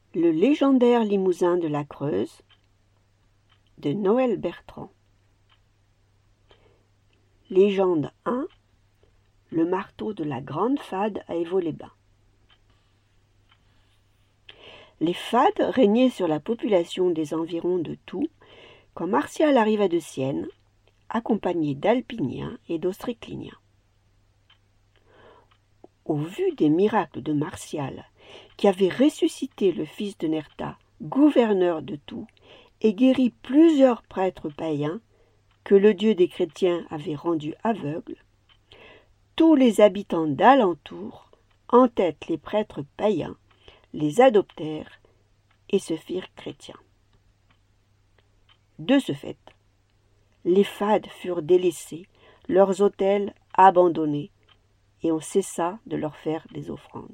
Le légendaire Limousin de la Creuse de Noël Bertrand. Légende 1. Le marteau de la grande fade à Évaux-les-Bains. Les fades régnaient sur la population des environs de Tours quand Martial arriva de Sienne, accompagné d'Alpiniens et d'Austricliniens. Au vu des miracles de Martial, qui avait ressuscité le fils de Nerta, gouverneur de Tours, et guéri plusieurs prêtres païens que le Dieu des chrétiens avait rendus aveugles, tous les habitants d'alentour, en tête les prêtres païens, les adoptèrent et se firent chrétiens. De ce fait, les fades furent délaissés, leurs autels abandonnés, et on cessa de leur faire des offrandes.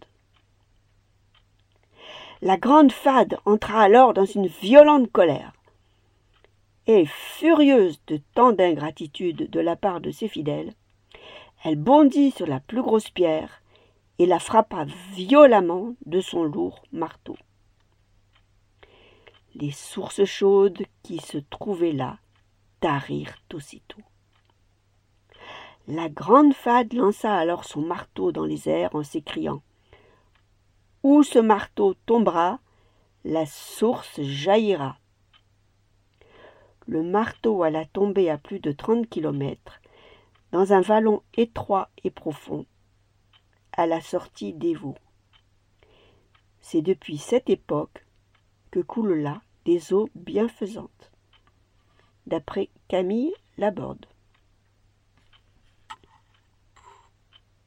La grande fade entra alors dans une violente colère, et furieuse de tant d'ingratitude de la part de ses fidèles, elle bondit sur la plus grosse pierre et la frappa violemment de son lourd marteau. Les sources chaudes qui se trouvaient là tarirent aussitôt. La grande fade lança alors son marteau dans les airs en s'écriant « Où ce marteau tombera, la source jaillira ». Le marteau alla tomber à plus de 30 kilomètres, dans un vallon étroit et profond, à la sortie d'Évaux. C'est depuis cette époque que coulent là des eaux bienfaisantes. D'après Camille Laborde.